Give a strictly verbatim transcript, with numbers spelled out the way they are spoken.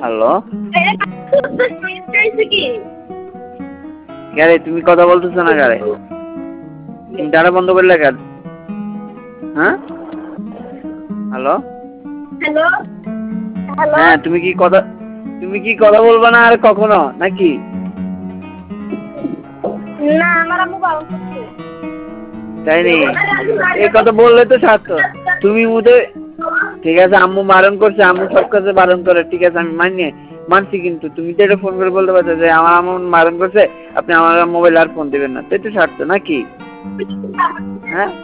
hello ক্যারে তুমি কথা বলতেছো না ক্যারে তুমি ডাটা বন্ধ করলে কেন হ্যাঁ হ্যালো হ্যালো হ্যাঁ তুমি কি কথা তুমি কি কথা বলবা না আর কখনো নাকি না আমার আম্মু বারণ করছে তাই নি এই কথা বললে তো ছাড়তো তুমি মুদে ঠিক আছে আম্মু বারণ করছে আম্মু সব কাজে বারণ করে ঠিক আছে আমি মানি মানছি কিন্তু তুমি তো এটা ফোন করে বলতে পারছো যে আমার আম্মু বারণ করছে আপনি আমার মোবাইল আর ফোন দিবেন না তো এটা ছাড়তো নাকি হ্যাঁ